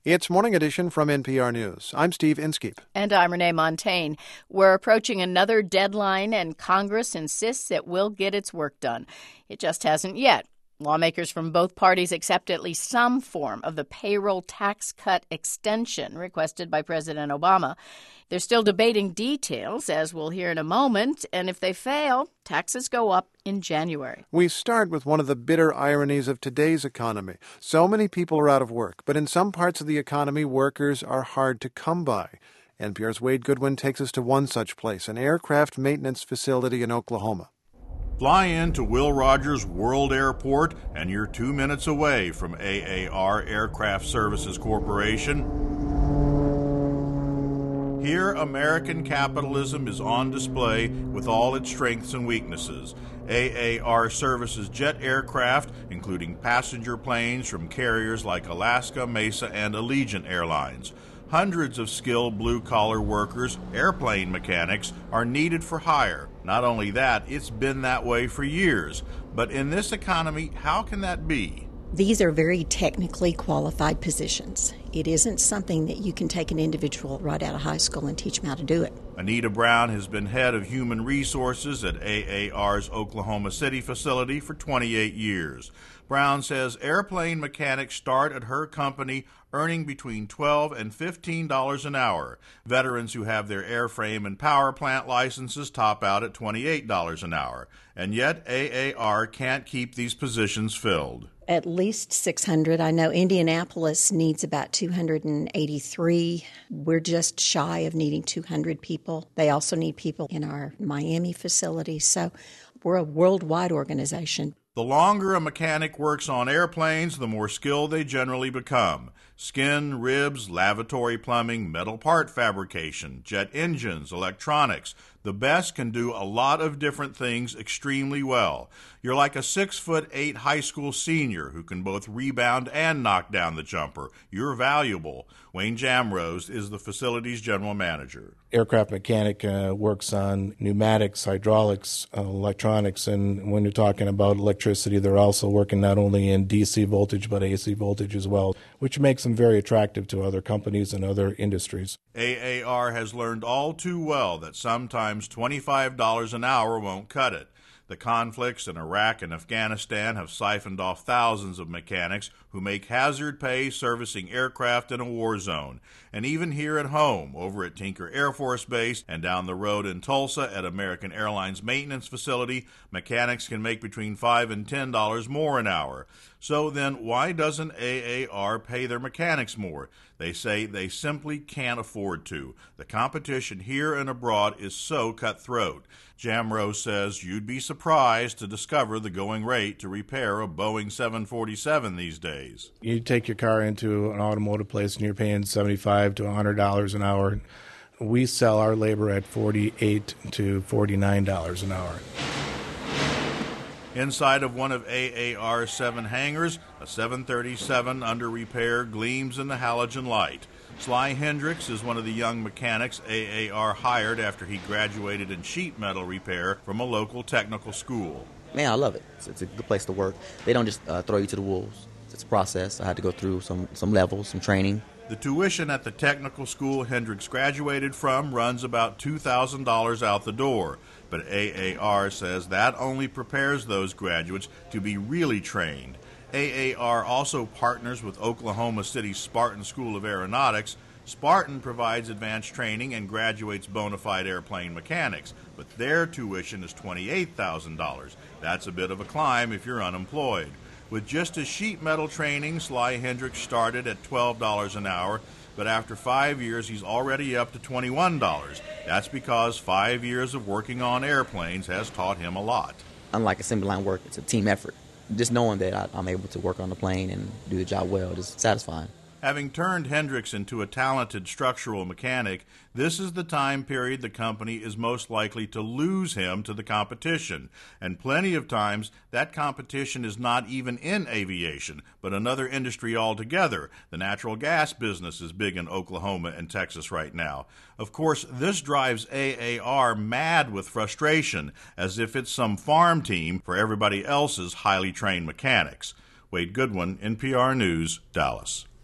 It's Morning Edition from NPR News. I'm Steve Inskeep. And I'm Renee Montaigne. We're approaching another deadline, and Congress insists it will get its work done. It just hasn't yet. Lawmakers from both parties accept at least some form of the payroll tax cut extension requested by President Obama. They're still debating details, as we'll hear in a moment, and if they fail, taxes go up in January. We start with one of the bitter ironies of today's economy. So many people are out of work, but in some parts of the economy, workers are hard to come by. NPR's Wade Goodwin takes us to one such place, an aircraft maintenance facility in Oklahoma. Fly in to Will Rogers World Airport, and you're 2 minutes away from AAR Aircraft Services Corporation. Here, American capitalism is on display with all its strengths and weaknesses. AAR services jet aircraft, including passenger planes from carriers like Alaska, Mesa, and Allegiant Airlines. Hundreds of skilled blue-collar workers, airplane mechanics, are needed for hire. Not only that, it's been that way for years. But in this economy, how can that be? These are very technically qualified positions. It isn't something that you can take an individual right out of high school and teach them how to do it. Anita Brown has been head of human resources at AAR's Oklahoma City facility for 28 years. Brown says airplane mechanics start at her company earning between $12 and $15 an hour. Veterans who have their airframe and power plant licenses top out at $28 an hour. And yet AAR can't keep these positions filled. At least 600. I know Indianapolis needs about 283. We're just shy of needing 200 people. They also need people in our Miami facility. So we're a worldwide organization. The longer a mechanic works on airplanes, the more skilled they generally become. Skin, ribs, lavatory plumbing, metal part fabrication, jet engines, electronics. The best can do a lot of different things extremely well. You're like a 6'8" high school senior who can both rebound and knock down the jumper. You're valuable. Wayne Jamrose is the facility's general manager. Aircraft mechanic works on pneumatics, hydraulics, electronics, and when you're talking about electricity, they're also working not only in DC voltage but AC voltage as well, which makes them very attractive to other companies and other industries. AAR has learned all too well that sometimes $25 an hour won't cut it. The conflicts in Iraq and Afghanistan have siphoned off thousands of mechanics who make hazard pay servicing aircraft in a war zone. And even here at home, over at Tinker Air Force Base and down the road in Tulsa at American Airlines Maintenance Facility, mechanics can make between $5 and $10 more an hour. So then why doesn't AAR pay their mechanics more? They say they simply can't afford to. The competition here and abroad is so cutthroat. Jamrose says you'd be surprised to discover the going rate to repair a Boeing 747 these days. You take your car into an automotive place and you're paying $75 to $100 an hour. We sell our labor at $48 to $49 an hour. Inside of one of AAR's 7 hangars, a 737 under repair gleams in the halogen light. Sly Hendricks is one of the young mechanics AAR hired after he graduated in sheet metal repair from a local technical school. Man, I love it. It's a good place to work. They don't just throw you to the wolves. It's a process. I had to go through some levels, some training. The tuition at the technical school Hendricks graduated from runs about $2,000 out the door, but AAR says that only prepares those graduates to be really trained. AAR also partners with Oklahoma City's Spartan School of Aeronautics. Spartan provides advanced training and graduates bona fide airplane mechanics, but their tuition is $28,000. That's a bit of a climb if you're unemployed. With just his sheet metal training, Sly Hendricks started at $12 an hour, but after 5 years, he's already up to $21. That's because 5 years of working on airplanes has taught him a lot. Unlike assembly line work, it's a team effort. Just knowing that I'm able to work on the plane and do the job well is satisfying. Having turned Hendricks into a talented structural mechanic, this is the time period the company is most likely to lose him to the competition. And plenty of times, that competition is not even in aviation, but another industry altogether. The natural gas business is big in Oklahoma and Texas right now. Of course, this drives AAR mad with frustration, as if it's some farm team for everybody else's highly trained mechanics. Wade Goodwin, NPR News, Dallas.